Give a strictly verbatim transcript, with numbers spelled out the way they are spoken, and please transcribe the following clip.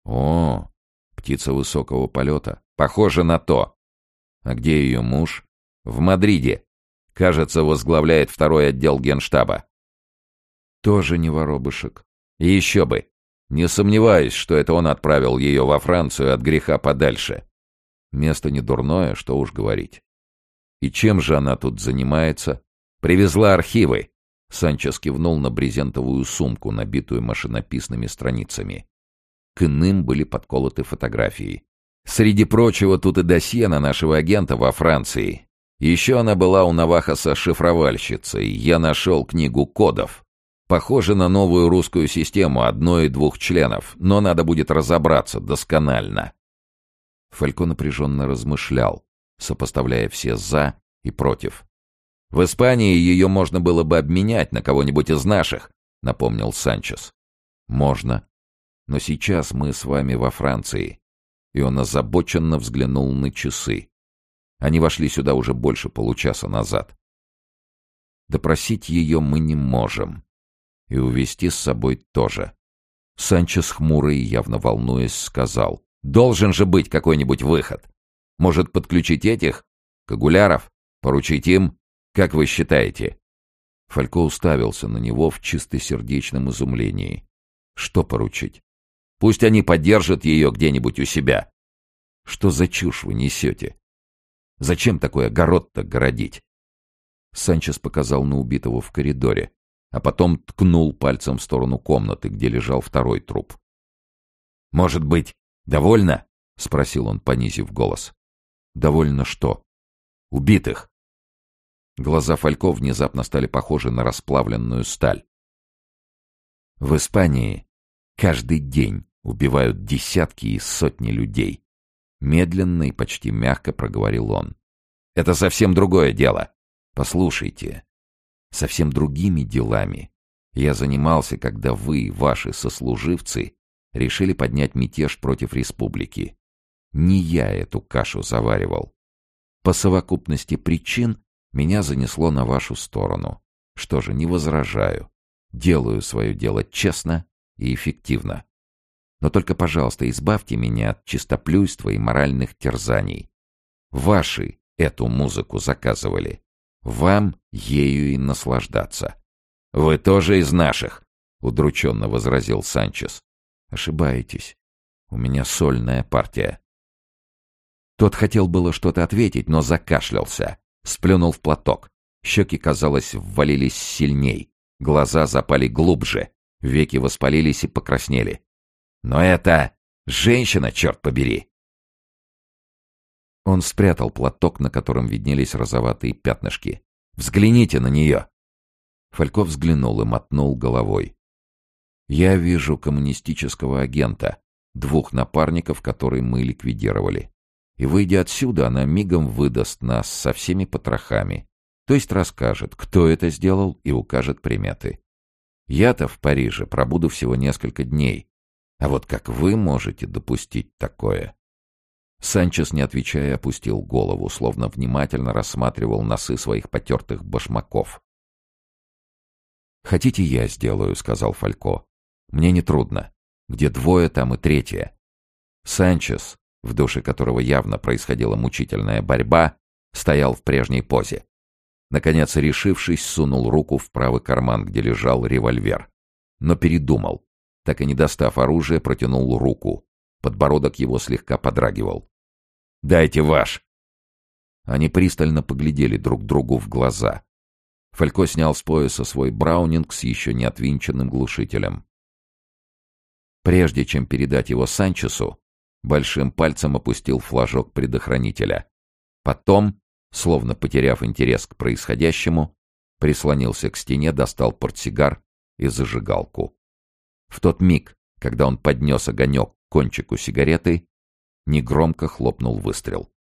О, птица высокого полета. Похоже на то. А где ее муж? В Мадриде. Кажется, возглавляет второй отдел генштаба. Тоже не воробышек. И еще бы. Не сомневаюсь, что это он отправил ее во Францию от греха подальше. Место не дурное, что уж говорить. И чем же она тут занимается? Привезла архивы. Санчес кивнул на брезентовую сумку, набитую машинописными страницами. К иным были подколоты фотографии. Среди прочего, тут и досье на нашего агента во Франции. Еще она была у Навахаса шифровальщицей. Я нашел книгу кодов. Похоже на новую русскую систему одной- и двух членов, но надо будет разобраться досконально. Фалько напряженно размышлял, сопоставляя все «за» и «против». «В Испании ее можно было бы обменять на кого-нибудь из наших», — напомнил Санчес. «Можно. Но сейчас мы с вами во Франции». И он озабоченно взглянул на часы. Они вошли сюда уже больше получаса назад. Допросить ее мы не можем. И увезти с собой тоже. Санчес, хмурый и явно волнуясь, сказал: «Должен же быть какой-нибудь выход. Может, подключить этих? Кагуляров? Поручить им? Как вы считаете?» Фалько уставился на него в чистосердечном изумлении. «Что поручить? Пусть они поддержат ее где-нибудь у себя». «Что за чушь вы несете? Зачем такой огород-то городить?» Санчес показал на убитого в коридоре, а потом ткнул пальцем в сторону комнаты, где лежал второй труп. «Может быть, довольно?» — спросил он, понизив голос. «Довольно что?» «Убитых». Глаза Фалько внезапно стали похожи на расплавленную сталь. «В Испании каждый день убивают десятки и сотни людей», — медленно и почти мягко проговорил он. «Это совсем другое дело. Послушайте, совсем другими делами я занимался, когда вы, ваши сослуживцы, решили поднять мятеж против республики. Не я эту кашу заваривал. По совокупности причин меня занесло на вашу сторону. Что же, не возражаю. Делаю свое дело честно и эффективно. Но только, пожалуйста, избавьте меня от чистоплюйства и моральных терзаний. Ваши эту музыку заказывали. Вам ею и наслаждаться». «Вы тоже из наших», — удрученно возразил Санчес. «Ошибаетесь. У меня сольная партия». Тот хотел было что-то ответить, но закашлялся, сплюнул в платок. Щеки, казалось, ввалились сильней, глаза запали глубже, веки воспалились и покраснели. «Но это женщина, черт побери!» Он спрятал платок, на котором виднелись розоватые пятнышки. «Взгляните на нее!» Фалько взглянул и мотнул головой. «Я вижу коммунистического агента, двух напарников, которые мы ликвидировали. И, выйдя отсюда, она мигом выдаст нас со всеми потрохами, то есть расскажет, кто это сделал, и укажет приметы. Я-то в Париже пробуду всего несколько дней, а вот как вы можете допустить такое?» Санчес, не отвечая, опустил голову, словно внимательно рассматривал носы своих потертых башмаков. «Хотите, я сделаю», — сказал Фалько. «Мне нетрудно. Где двое, там и третье». Санчес, в душе которого явно происходила мучительная борьба, стоял в прежней позе. Наконец, решившись, сунул руку в правый карман, где лежал револьвер. Но передумал. Так и не достав оружие, протянул руку. Подбородок его слегка подрагивал. «Дайте ваш!» Они пристально поглядели друг другу в глаза. Фалько снял с пояса свой браунинг с еще не отвинченным глушителем. Прежде чем передать его Санчесу, большим пальцем опустил флажок предохранителя. Потом, словно потеряв интерес к происходящему, прислонился к стене, достал портсигар и зажигалку. В тот миг, когда он поднес огонек к кончику сигареты, негромко хлопнул выстрел.